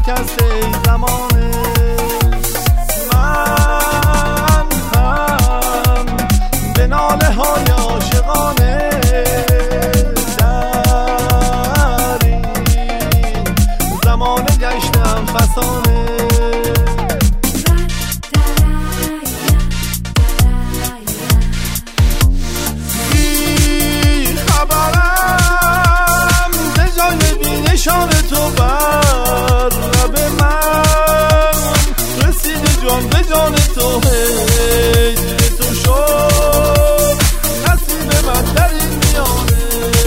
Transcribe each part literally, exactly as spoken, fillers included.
شکسته زمانه. من هم به ناله های عاشقانه در این زمانه گشتم فسانه. نشان تو بر لب من رسید جان به جان تو، هجر تو شد نصیب من در این میانه.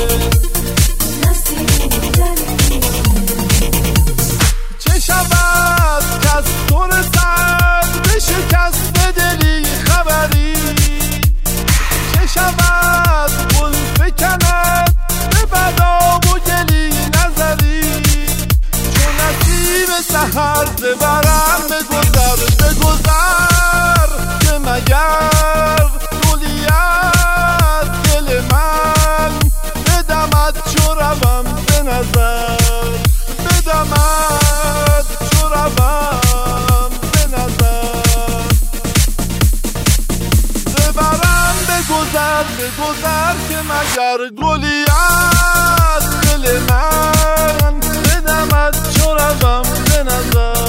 چه شود که از تو رسد به شکست دلی خبری، چه شود گل فکند به بدا و گلی سحر ببرم بگذر بگذر که مگر گلی از دل من بدمد چو روم به نظر، بدمد چو روم به نظر. ببرم بگذر بگذر که مگر گلی از دل من بدمد چو روم به نظر.